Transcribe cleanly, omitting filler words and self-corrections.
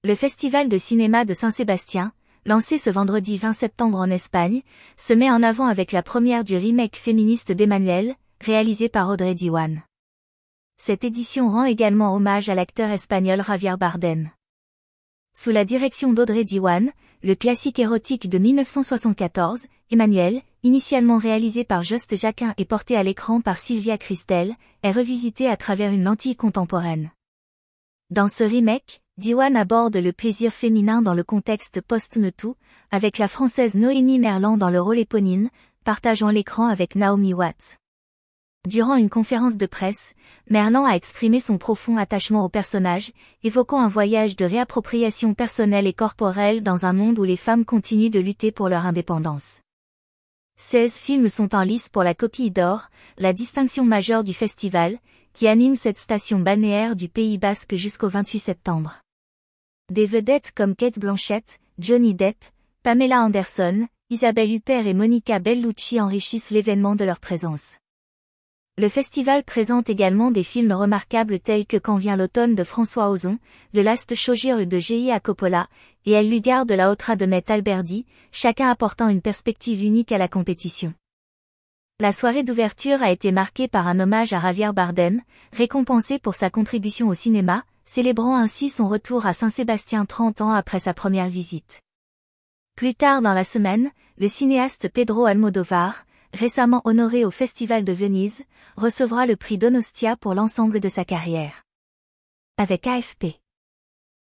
Le Festival de cinéma de Saint-Sébastien, lancé ce vendredi 20 septembre en Espagne, se met en avant avec la première du remake féministe d'Emmanuelle, réalisé par Audrey Diwan. Cette édition rend également hommage à l'acteur espagnol Javier Bardem. Sous la direction d'Audrey Diwan, le classique érotique de 1974, Emmanuelle, initialement réalisé par Jost Jacquin et porté à l'écran par Sylvia Kristel, est revisité à travers une lentille contemporaine. Dans ce remake, Diwan aborde le plaisir féminin dans le contexte post-MeToo, avec la française Noémie Merlan dans le rôle éponyme, partageant l'écran avec Naomi Watts. Durant une conférence de presse, Merlan a exprimé son profond attachement au personnage, évoquant un voyage de réappropriation personnelle et corporelle dans un monde où les femmes continuent de lutter pour leur indépendance. 16 films sont en lice pour la Coquille d'Or, la distinction majeure du festival, qui anime cette station balnéaire du Pays Basque jusqu'au 28 septembre. Des vedettes comme Cate Blanchett, Johnny Depp, Pamela Anderson, Isabelle Huppert et Monica Bellucci enrichissent l'événement de leur présence. Le festival présente également des films remarquables tels que Quand vient l'automne de François Ozon, The Last Showgirl de J.I. Coppola, et El lugar de la otra de Met Alberdi, chacun apportant une perspective unique à la compétition. La soirée d'ouverture a été marquée par un hommage à Javier Bardem, récompensé pour sa contribution au cinéma, célébrant ainsi son retour à Saint-Sébastien 30 ans après sa première visite. Plus tard dans la semaine, le cinéaste Pedro Almodóvar, récemment honoré au Festival de Venise, recevra le prix Donostia pour l'ensemble de sa carrière. Avec AFP.